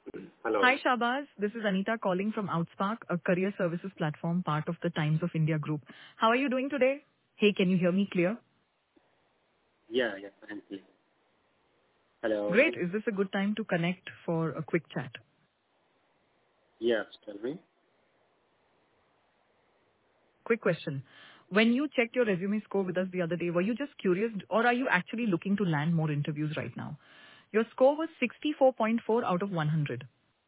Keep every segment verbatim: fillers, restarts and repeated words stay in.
Hello. Hi, Shahbaz. This is Anita calling from Outspark, a career services platform part of the Times of India group. How are you doing today? Hey, can you hear me clear? Yeah, yeah, I'm here. Hello. Great. Is this a good time to connect for a quick chat? Yes, tell me. Quick question. When you checked your resume score with us the other day, were you just curious or are you actually looking to land more interviews right now? Your score was sixty-four point four out of one hundred.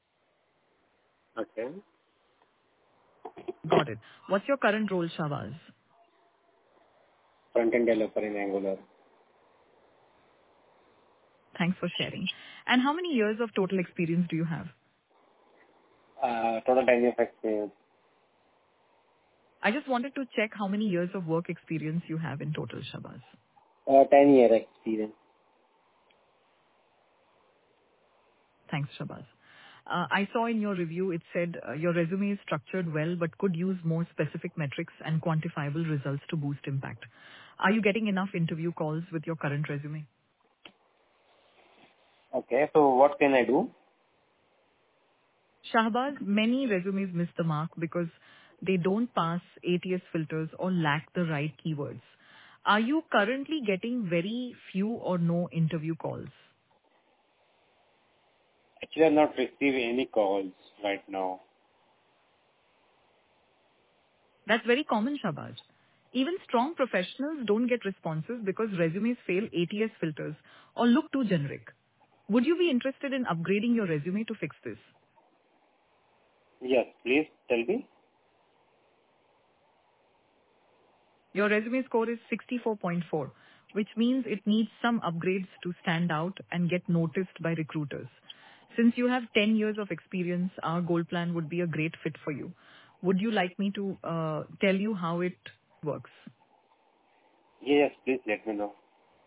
Okay. Got it. What's your current role, Shahbaz? Front-end developer in Angular. Thanks for sharing. And how many years of total experience do you have? Uh, total time of experience, I just wanted to check how many years of work experience you have in total, Shabaz. uh, ten year experience. Thanks, Shabaz. Uh, I saw in your review it said uh, your resume is structured well but could use more specific metrics and quantifiable results to boost impact. Are you getting enough interview calls with your current resume? Okay, so what can I do? Shahbaz, many resumes miss the mark because they don't pass A T S filters or lack the right keywords. Are you currently getting very few or no interview calls? Actually, I'm not receiving any calls right now. That's very common, Shabaz. Even strong professionals don't get responses because resumes fail A T S filters or look too generic. Would you be interested in upgrading your resume to fix this? Yes, please tell me. Your resume score is sixty-four point four, which means it needs some upgrades to stand out and get noticed by recruiters. Since you have ten years of experience, our goal plan would be a great fit for you. Would you like me to uh, tell you how it works? Yes, please let me know.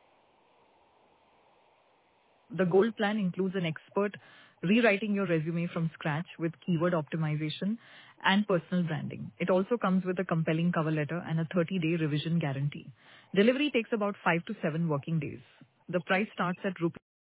The gold plan includes an expert rewriting your resume from scratch with keyword optimization and personal branding. It also comes with a compelling cover letter and a thirty-day revision guarantee. Delivery takes about five to seven working days. The price starts at rupees